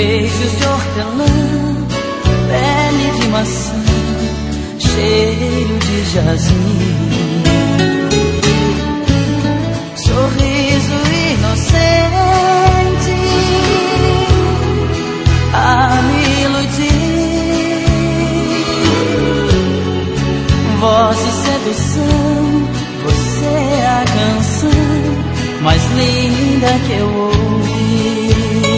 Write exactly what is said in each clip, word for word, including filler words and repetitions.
beijos de hortelã, pele de maçã, cheiro de jasmim, sorriso inocente a me iludir, voz de sedução, você é a canção mais linda que eu ouvi.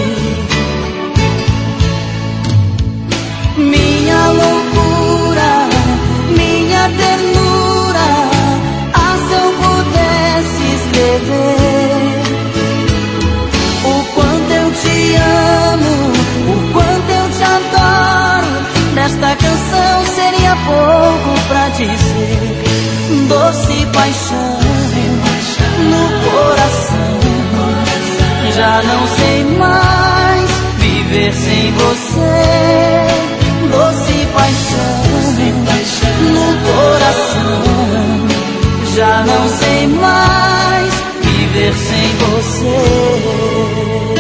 Minha loucura, minha ternura, ah, se eu pudesse escrever o quanto eu te amo, o quanto eu te adoro, nesta canção seria pouco pra dizer. Doce paixão no coração, já não sei mais viver sem você. Doce paixão no coração, já não sei mais viver sem você.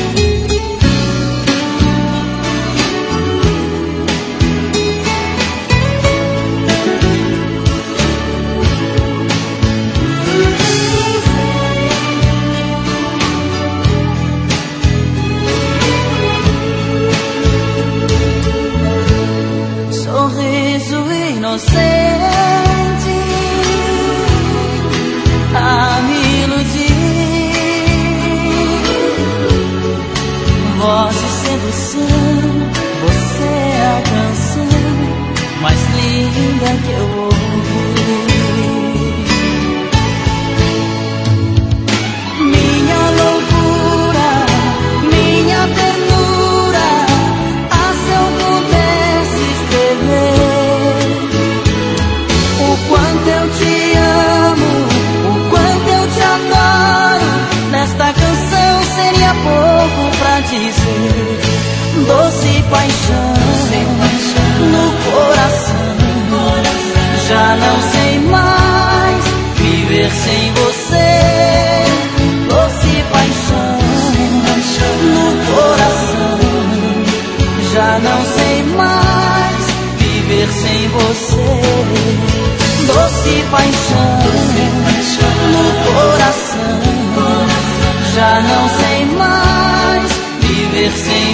Inocente a me iludir, voz de sedução, você é a canção mais linda que eu ouvi. Minha loucura, minha ternura, ah, se eu pudesse escrever quanto eu te amo, o quanto eu te adoro, nesta canção seria pouco pra dizer. Doce paixão no coração, já não sei mais viver sem você. Doce paixão no coração, já não sei mais viver sem você. Doce paixão no coração, já não sei mais viver sem